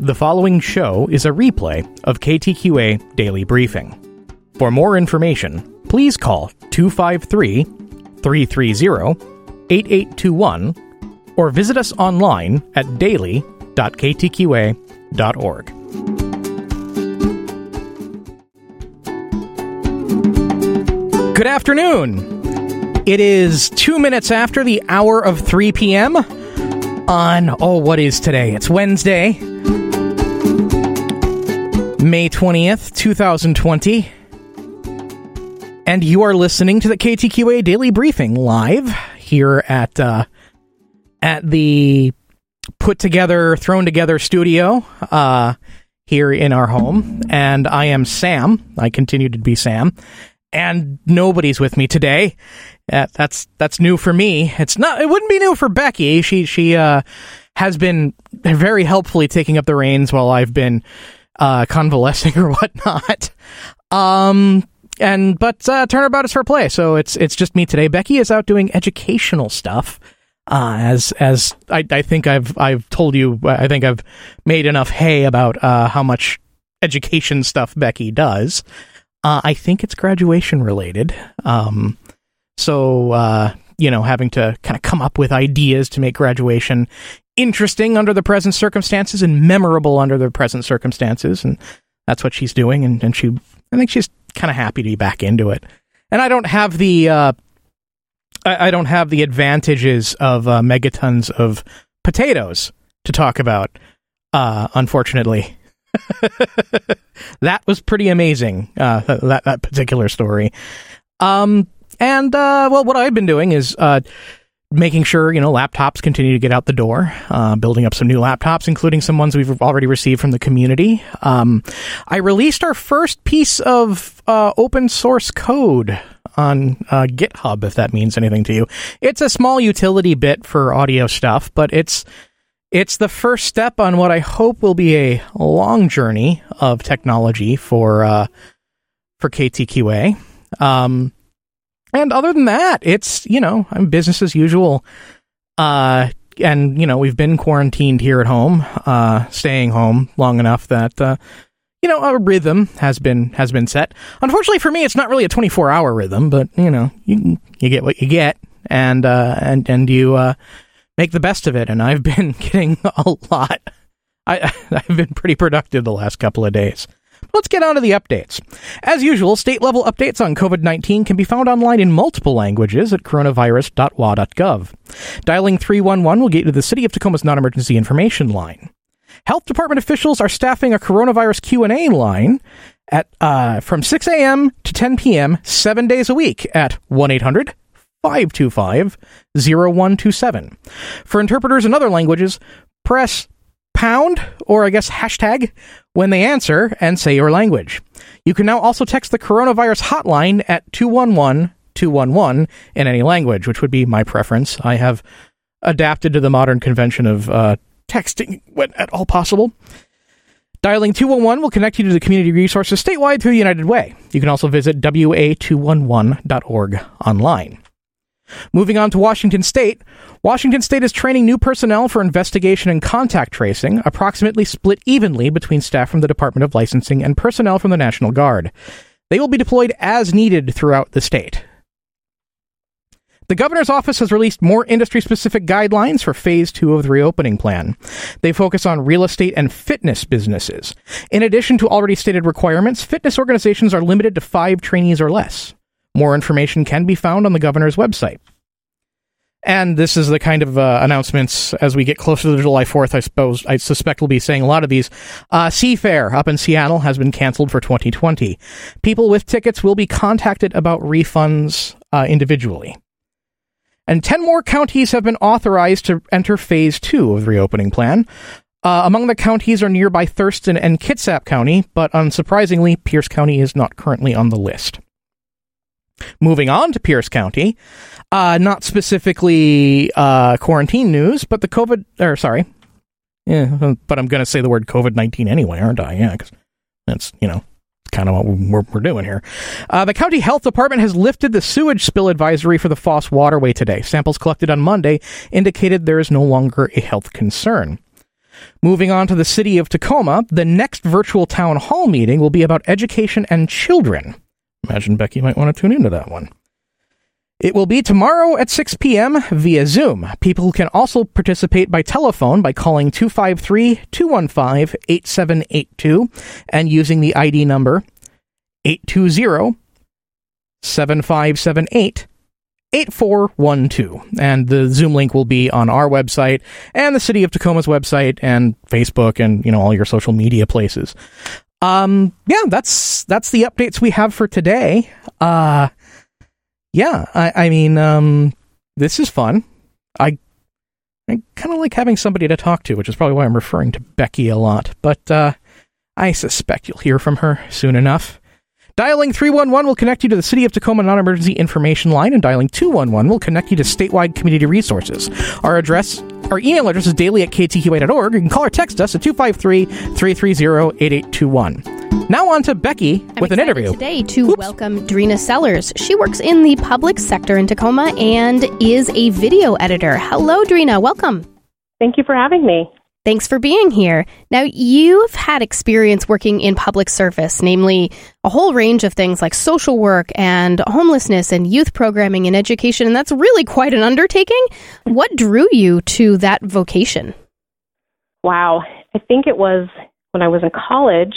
The following show is a replay of KTQA Daily Briefing. For more information, please call 253-330-8821 or visit us online at daily.ktqa.org. Good afternoon. It is 2 minutes after the hour of 3 p.m. on, what is today? It's Wednesday, May 20th, 2020. And you are listening to the KTQA Daily Briefing live here at the thrown together studio here in our home. And I am Sam. I continue to be Sam. And nobody's with me today. That's new for me. It wouldn't be new for Becky. She has been very helpfully taking up the reins while I've been convalescing or whatnot. But turnabout is fair play, so it's just me today. Becky is out doing educational stuff. As I think I've told you, I think I've made enough hay about how much education stuff Becky does. I think it's graduation related. Having to kind of come up with ideas to make graduation interesting under the present circumstances and memorable under the present circumstances, and that's what she's doing. And I think she's kind of happy to be back into it. And I don't have the advantages of megatons of potatoes to talk about. Unfortunately. That was pretty amazing, that particular story. What I've been doing is making sure, laptops continue to get out the door, building up some new laptops, including some ones we've already received from the community. I released our first piece of open source code on GitHub, if that means anything to you. It's a small utility bit for audio stuff, but it's the first step on what I hope will be a long journey of technology for KTQA. And other than that, it's, I'm business as usual. We've been quarantined here at home, staying home long enough that, a rhythm has been set. Unfortunately for me, it's not really a 24-hour rhythm, but, you get what you get, and you, make the best of it, and I've been getting a lot. I've been pretty productive the last couple of days. Let's get on to the updates. As usual, state-level updates on COVID-19 can be found online in multiple languages at coronavirus.wa.gov. Dialing 311 will get you to the City of Tacoma's non-emergency information line. Health department officials are staffing a coronavirus Q&A line at from 6 a.m. to 10 p.m. 7 days a week at 1-800-525-0127. For interpreters in other languages, press pound, or I guess hashtag, when they answer and say your language. You can now also text the coronavirus hotline at 211-211 in any language, which would be my preference. I have adapted to the modern convention of texting when at all possible. Dialing 211 will connect you to the community resources statewide through the United Way. You can also visit wa211.org online. Moving on to Washington State. Washington State is training new personnel for investigation and contact tracing, approximately split evenly between staff from the Department of Licensing and personnel from the National Guard. They will be deployed as needed throughout the state. The governor's office has released more industry-specific guidelines for Phase 2 of the reopening plan. They focus on real estate and fitness businesses. In addition to already stated requirements, fitness organizations are limited to 5 trainees or less. More information can be found on the governor's website. And this is the kind of announcements as we get closer to July 4th, I suspect we'll be saying a lot of these. Seafair up in Seattle has been canceled for 2020. People with tickets will be contacted about refunds individually. And 10 more counties have been authorized to enter Phase 2 of the reopening plan. Among the counties are nearby Thurston and Kitsap County, but unsurprisingly, Pierce County is not currently on the list. Moving on to Pierce County, not specifically quarantine news, but the but I'm going to say the word COVID-19 anyway, aren't I? Yeah, because that's, kind of what we're doing here. The county health department has lifted the sewage spill advisory for the Foss waterway today. Samples collected on Monday indicated there is no longer a health concern. Moving on to the city of Tacoma, the next virtual town hall meeting will be about education and children. Imagine Becky might want to tune into that one. It will be tomorrow at 6 p.m. via Zoom. People can also participate by telephone by calling 253-215-8782 and using the ID number 820-7578-8412. And the Zoom link will be on our website and the City of Tacoma's website and Facebook and, all your social media places. That's the updates we have for today. This is fun. I kind of like having somebody to talk to, which is probably why I'm referring to Becky a lot. But I suspect you'll hear from her soon enough. Dialing 311 will connect you to the City of Tacoma Non-Emergency Information Line, and dialing 211 will connect you to statewide community resources. Our email address is daily@ktqa.org. You can call or text us at 253-330-8821. Now on to Becky with an interview. Today to welcome Drina Sellers. She works in the public sector in Tacoma and is a video editor. Hello, Drina. Welcome. Thank you for having me. Thanks for being here. Now, you've had experience working in public service, namely a whole range of things like social work and homelessness and youth programming and education, and that's really quite an undertaking. What drew you to that vocation? Wow. I think it was when I was in college.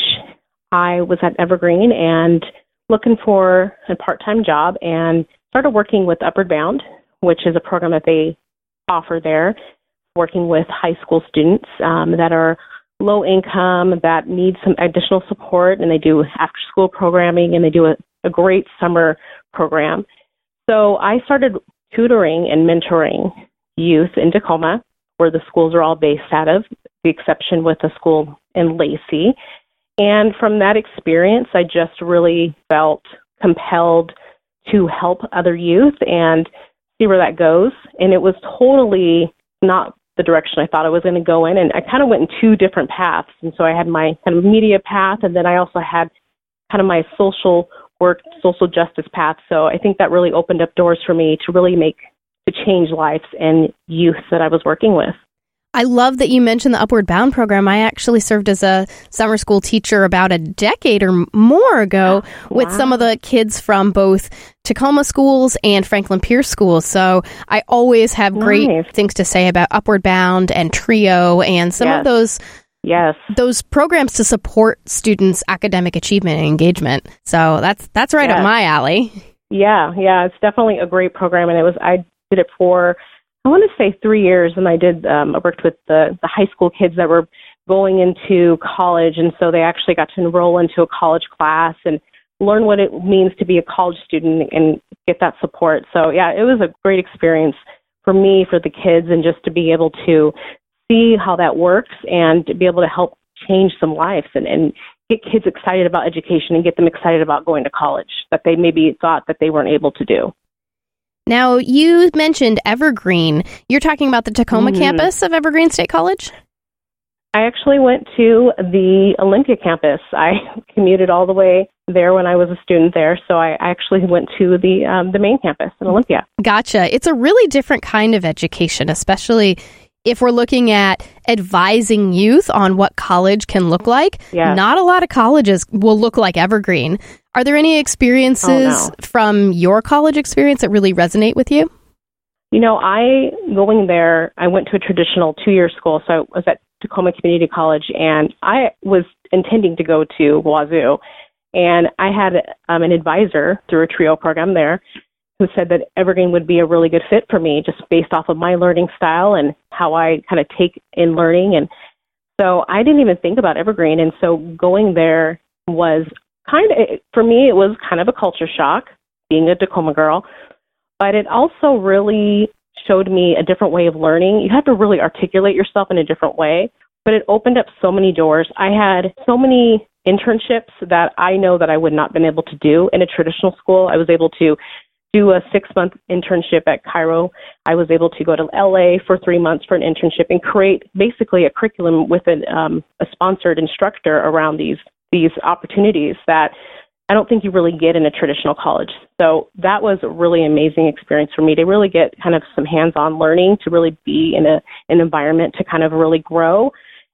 I was at Evergreen and looking for a part-time job and started working with Upward Bound, which is a program that they offer there, working with high school students that are low income, that need some additional support, and they do after-school programming, and they do a great summer program. So I started tutoring and mentoring youth in Tacoma, where the schools are all based out of, the exception with a school in Lacey. And from that experience, I just really felt compelled to help other youth and see where that goes. And it was totally not the direction I thought I was going to go in. And I kind of went in two different paths. And so I had my kind of media path, and then I also had kind of my social work, social justice path. So I think that really opened up doors for me to change lives and youth that I was working with. I love that you mentioned the Upward Bound program. I actually served as a summer school teacher about a decade or more ago with some of the kids from both Tacoma schools and Franklin Pierce schools. So I always have great things to say about Upward Bound and TRIO and some of those programs to support students' academic achievement and engagement. So that's right up my alley. Yeah, it's definitely a great program, and I did it for, I want to say 3 years, and I worked with the high school kids that were going into college, and so they actually got to enroll into a college class and learn what it means to be a college student and get that support. So yeah, it was a great experience for me, for the kids, and just to be able to see how that works and to be able to help change some lives and get kids excited about education and get them excited about going to college that they maybe thought that they weren't able to do. Now, you mentioned Evergreen. You're talking about the Tacoma campus of Evergreen State College? I actually went to the Olympia campus. I commuted all the way there when I was a student there, so I actually went to the main campus in Olympia. Gotcha. It's a really different kind of education, especially if we're looking at advising youth on what college can look like. Yeah. Not a lot of colleges will look like Evergreen. Are there any experiences from your college experience that really resonate with you? Going there, I went to a traditional 2-year school, so I was at Tacoma Community College, and I was intending to go to Wazoo. And I had an advisor through a TRIO program there who said that Evergreen would be a really good fit for me just based off of my learning style and how I kind of take in learning. And so I didn't even think about Evergreen. And so going there was for me, it was kind of a culture shock being a Tacoma girl, but it also really showed me a different way of learning. You have to really articulate yourself in a different way, but it opened up so many doors. I had so many internships that I know that I would not have been able to do in a traditional school. I was able to do a 6-month internship at Cairo. I was able to go to LA for 3 months for an internship and create basically a curriculum with a sponsored instructor around these opportunities that I don't think you really get in a traditional college. So that was a really amazing experience for me to really get kind of some hands-on learning, to really be in an environment to kind of really grow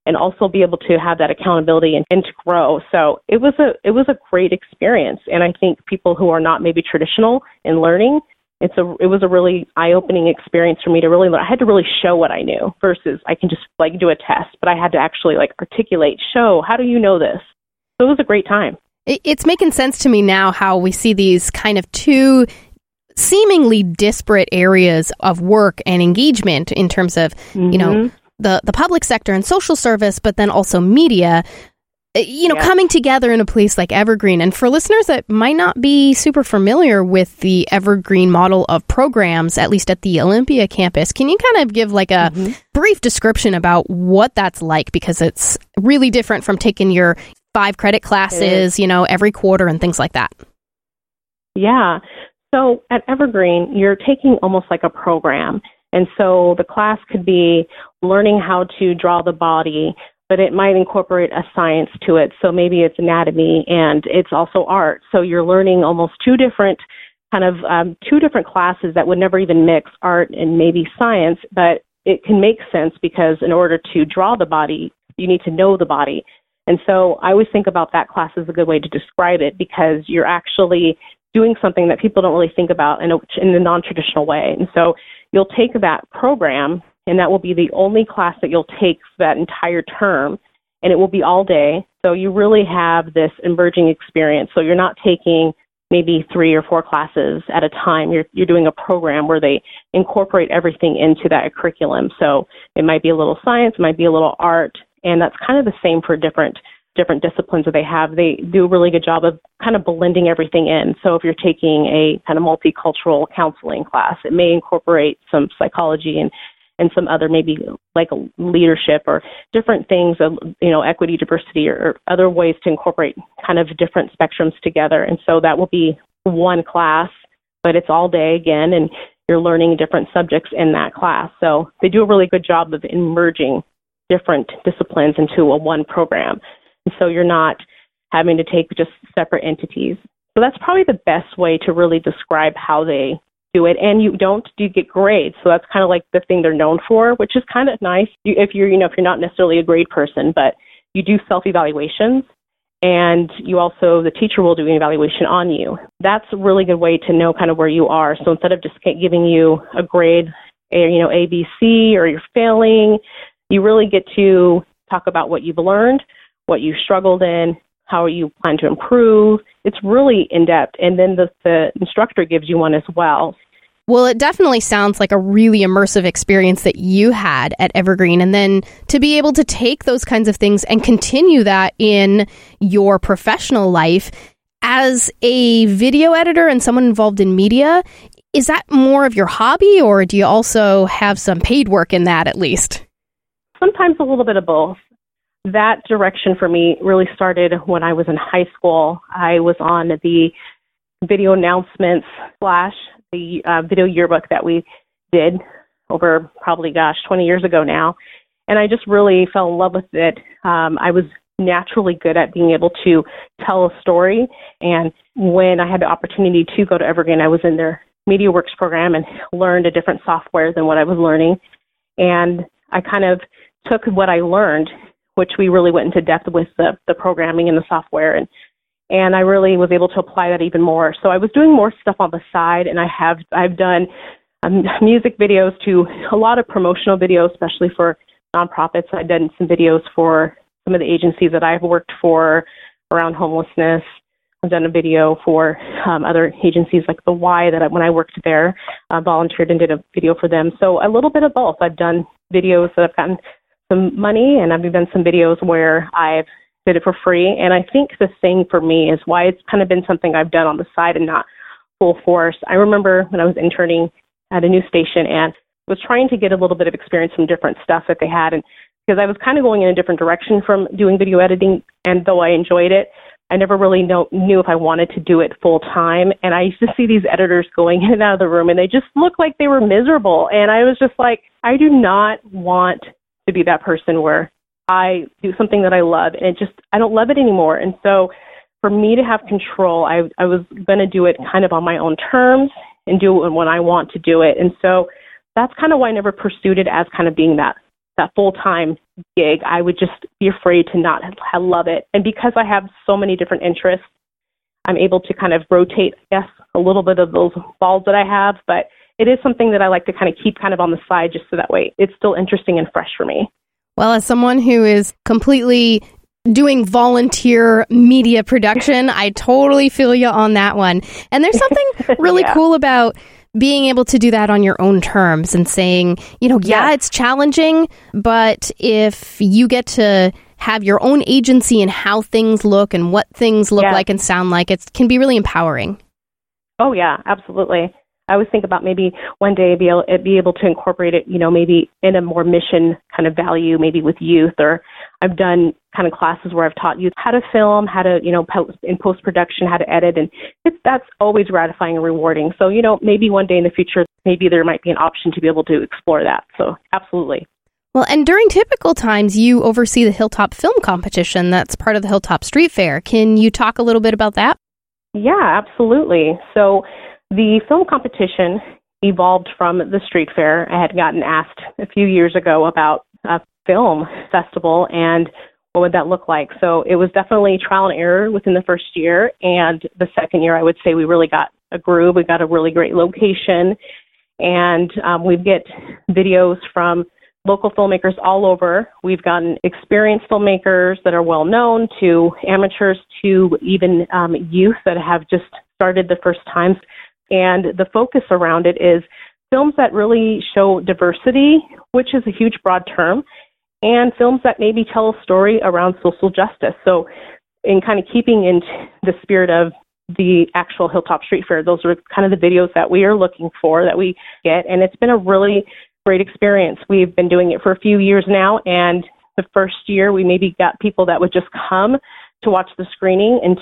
and also be able to have that accountability and to grow. So it was a great experience. And I think people who are not maybe traditional in learning, it was a really eye-opening experience for me to really learn. I had to really show what I knew versus I can just like do a test, but I had to actually like articulate, show, how do you know this? So it was a great time. It's making sense to me now how we see these kind of two seemingly disparate areas of work and engagement in terms of, you know, the public sector and social service, but then also media, coming together in a place like Evergreen. And for listeners that might not be super familiar with the Evergreen model of programs, at least at the Olympia campus, can you kind of give like a brief description about what that's like? Because it's really different from taking your 5 credit classes, every quarter and things like that. Yeah. So at Evergreen, you're taking almost like a program. And so the class could be learning how to draw the body, but it might incorporate a science to it. So maybe it's anatomy and it's also art. So you're learning almost two different classes that would never even mix, art and maybe science, but it can make sense because in order to draw the body, you need to know the body. And so I always think about that class as a good way to describe it because you're actually doing something that people don't really think about in a non-traditional way. And so you'll take that program, and that will be the only class that you'll take for that entire term, and it will be all day. So you really have this emerging experience. So you're not taking maybe 3 or 4 classes at a time. You're doing a program where they incorporate everything into that curriculum. So it might be a little science, it might be a little art, and that's kind of the same for different disciplines that they have. They do a really good job of kind of blending everything in. So if you're taking a kind of multicultural counseling class, it may incorporate some psychology and some other maybe like leadership or different things of, equity, diversity, or other ways to incorporate kind of different spectrums together. And so that will be one class, but it's all day again, and you're learning different subjects in that class. So they do a really good job of merging different disciplines into one program. And so you're not having to take just separate entities. So that's probably the best way to really describe how they do it. And you get grades. So that's kind of like the thing they're known for, which is kind of nice if you're not necessarily a grade person, but you do self-evaluations, and the teacher will do an evaluation on you. That's a really good way to know kind of where you are. So instead of just giving you a grade, A, B, C, or you're failing, you really get to talk about what you've learned, what you struggled in, how you plan to improve. It's really in-depth. And then the instructor gives you one as well. Well, it definitely sounds like a really immersive experience that you had at Evergreen. And then to be able to take those kinds of things and continue that in your professional life as a video editor and someone involved in media, is that more of your hobby, or do you also have some paid work in that at least? Sometimes a little bit of both. That direction for me really started when I was in high school. I was on the video announcements / the video yearbook that we did over probably, 20 years ago now. And I just really fell in love with it. I was naturally good at being able to tell a story. And when I had the opportunity to go to Evergreen, I was in their MediaWorks program and learned a different software than what I was learning. And I kind of took what I learned, which we really went into depth with the programming and the software. And I really was able to apply that even more. So I was doing more stuff on the side, and I've done music videos to a lot of promotional videos, especially for nonprofits. I've done some videos for some of the agencies that I've worked for around homelessness. I've done a video for other agencies like the Y that when I worked there, volunteered and did a video for them. So a little bit of both. I've done videos that I've gotten some money, and I've done some videos where I've did it for free. And I think the thing for me is why it's kind of been something I've done on the side and not full force. I remember when I was interning at a news station and was trying to get a little bit of experience from different stuff that they had. And because I was kind of going in a different direction from doing video editing, and though I enjoyed it, I never really knew if I wanted to do it full time. And I used to see these editors going in and out of the room, and they just looked like they were miserable. And I was just like, I do not want to be that person where I do something that I love, and I don't love it anymore. And so for me to have control, I was going to do it kind of on my own terms and do it when I want to do it. And so that's kind of why I never pursued it as kind of being that that full-time gig, I would just be afraid to not love it. And because I have so many different interests, I'm able to kind of rotate, yes, a little bit of those balls that I have, but it is something that I like to kind of keep kind of on the side just so that way it's still interesting and fresh for me. Well, as someone who is completely doing volunteer media production, I totally feel you on that one. And there's something really cool about being able to do that on your own terms and saying, it's challenging, but if you get to have your own agency in how things look and what things look like and sound like, it can be really empowering. Oh, yeah, absolutely. I always think about maybe one day be able to incorporate it, maybe in a more mission kind of value, maybe with youth, or I've done kind of classes where I've taught youth how to film, how to, in post-production, how to edit, and that's always gratifying and rewarding. So, maybe one day in the future, maybe there might be an option to be able to explore that. So, absolutely. Well, and during typical times, you oversee the Hilltop Film Competition that's part of the Hilltop Street Fair. Can you talk a little bit about that? Yeah, absolutely. So the film competition evolved from the street fair. I had gotten asked a few years ago about a film festival and what would that look like. So it was definitely trial and error within the first year. And the second year, I would say we really got a groove. We got a really great location. And we get videos from local filmmakers all over. We've gotten experienced filmmakers that are well known to amateurs to even youth that have just started the first time. And the focus around it is films that really show diversity, which is a huge broad term, and films that maybe tell a story around social justice. So in kind of keeping in the spirit of the actual Hilltop Street Fair, those are kind of the videos that we are looking for, that we get. And it's been a really great experience. We've been doing it for a few years now, and the first year we maybe got people that would just come to watch the screening, and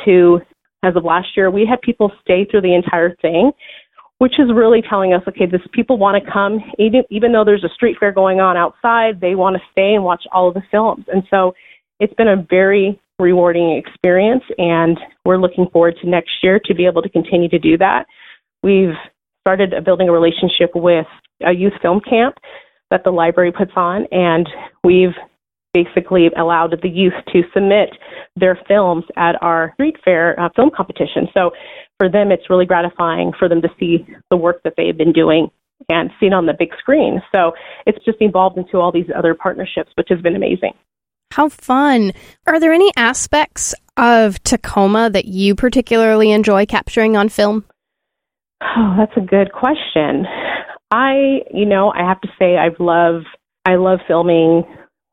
as of last year, we had people stay through the entire thing, which is really telling us, okay, people want to come, even though there's a street fair going on outside, they want to stay and watch all of the films. And so it's been a very rewarding experience, and we're looking forward to next year to be able to continue to do that. We've started building a relationship with a youth film camp that the library puts on, and we've basically allowed the youth to submit their films at our street fair film competition. So for them, it's really gratifying for them to see the work that they've been doing and see it on the big screen. So it's just evolved into all these other partnerships, which has been amazing. How fun. Are there any aspects of Tacoma that you particularly enjoy capturing on film? Oh, that's a good question. I have to say I love filming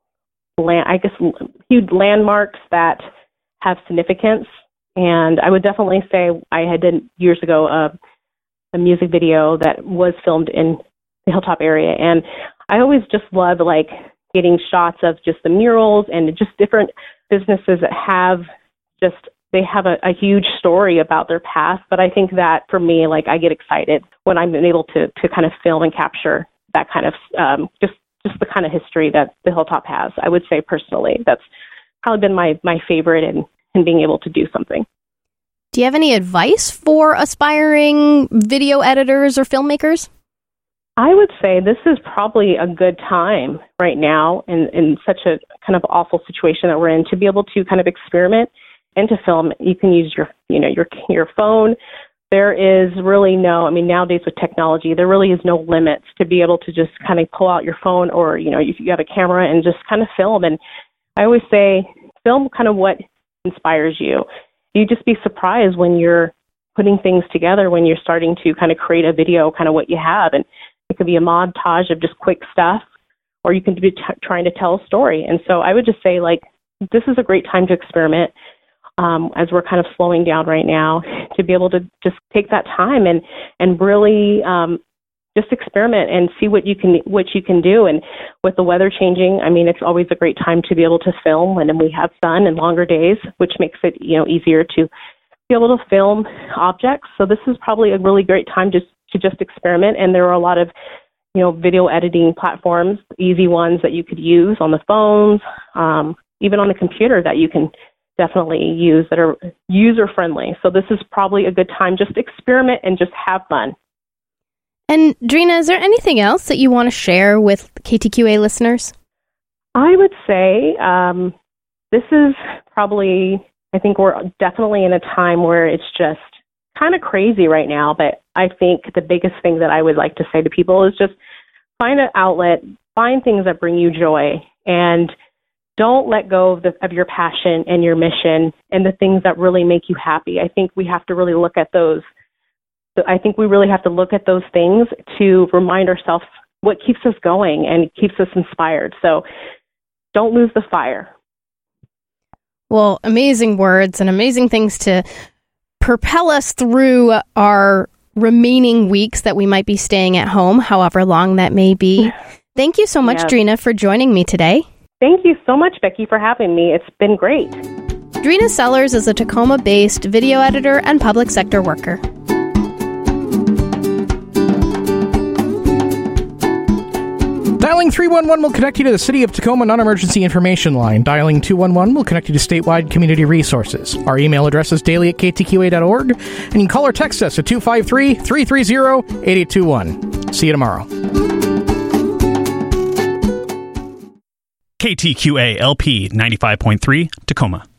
huge landmarks that have significance. And I would definitely say I had done years ago a music video that was filmed in the Hilltop area. And I always just love getting shots of just the murals and just different businesses that have they have a huge story about their past. But I think that for me, I get excited when I'm able to kind of film and capture that kind of just the kind of history that the Hilltop has. I would say personally, that's probably been my favorite in being able to do something. Do you have any advice for aspiring video editors or filmmakers? I would say this is probably a good time right now in such a kind of awful situation that we're in to be able to kind of experiment and to film. You can use your phone. There is really nowadays with technology, there really is no limits to be able to just kind of pull out your phone or, if you have a camera and just kind of film. And I always say, film kind of what inspires you. You just be surprised when you're putting things together, when you're starting to kind of create a video, kind of what you have. And it could be a montage of just quick stuff, or you can be trying to tell a story. And so I would just say, this is a great time to experiment. As we're kind of slowing down right now, to be able to just take that time and really just experiment and see what you can do. And with the weather changing, it's always a great time to be able to film when we have sun and longer days, which makes it easier to be able to film objects. So this is probably a really great time to just experiment. And there are a lot of video editing platforms, easy ones that you could use on the phones, even on the computer that you can definitely use that are user-friendly. So this is probably a good time just to experiment and just have fun. And Drina, is there anything else that you want to share with KTQA listeners? I would say this is probably, I think we're definitely in a time where it's just kind of crazy right now, but I think the biggest thing that I would like to say to people is just find an outlet, find things that bring you joy, and don't let go of your passion and your mission and the things that really make you happy. I think we have to really look at those. I think we really have to look at those things to remind ourselves what keeps us going and keeps us inspired. So don't lose the fire. Well, amazing words and amazing things to propel us through our remaining weeks that we might be staying at home, however long that may be. Thank you so much, Drina, for joining me today. Thank you so much, Becky, for having me. It's been great. Drina Sellers is a Tacoma-based video editor and public sector worker. Dialing 311 will connect you to the City of Tacoma Non-Emergency Information Line. Dialing 211 will connect you to statewide community resources. Our email address is daily@ktqa.org, and you can call or text us at 253-330-8821. See you tomorrow. KTQA LP 95.3 Tacoma.